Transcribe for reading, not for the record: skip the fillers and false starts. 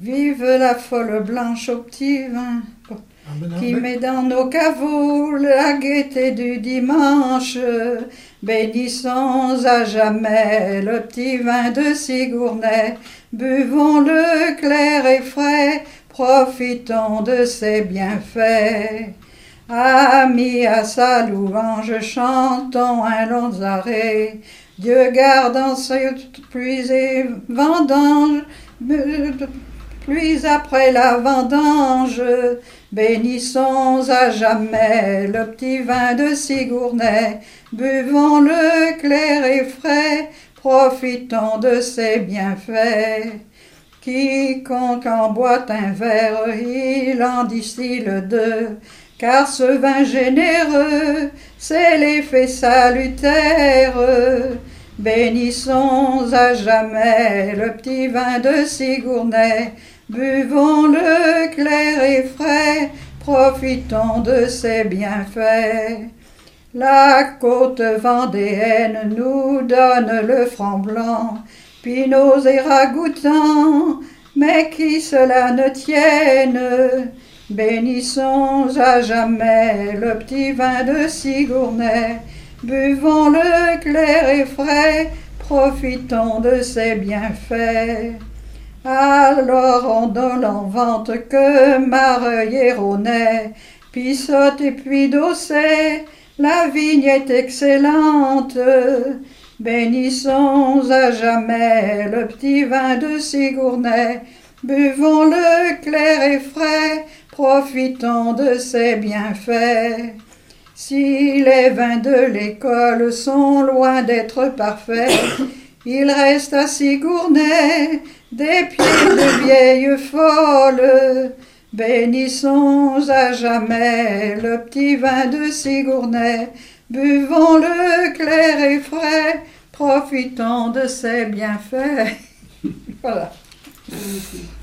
Vive la folle blanche au petit vin, qui met dans nos caveaux la gaieté du dimanche. Bénissons à jamais le petit vin de Sigournay, buvons-le clair et frais, profitons de ses bienfaits. Amis, à sa louange, chantons un long arrêt. Dieu garde en ses pluies et vendanges, pluies après la vendange. Bénissons à jamais le petit vin de Sigournay, buvons-le clair et frais, profitons de ses bienfaits. Quiconque en boit un verre, il en distille deux, car ce vin généreux, c'est l'effet salutaire. Bénissons à jamais le petit vin de Sigournay, buvons-le clair et frais, profitons de ses bienfaits. La côte vendéenne nous donne le franc blanc, pinot et ragoûtant, mais qui cela ne tienne. Bénissons à jamais le petit vin de Sigournay, buvons-le clair et frais, profitons de ses bienfaits. Alors on donne en vente que Mareuil et Rosnay, Pissotte et Puy d'Aussay, la vigne est excellente. Bénissons à jamais le petit vin de Sigournay, buvons-le clair et frais, profitons de ses bienfaits. Si les vins de l'école sont loin d'être parfaits, il reste à Sigournay des pieds de vieilles folles. Bénissons à jamais le petit vin de Sigournay, buvons-le clair et frais, profitons de ses bienfaits. Voilà.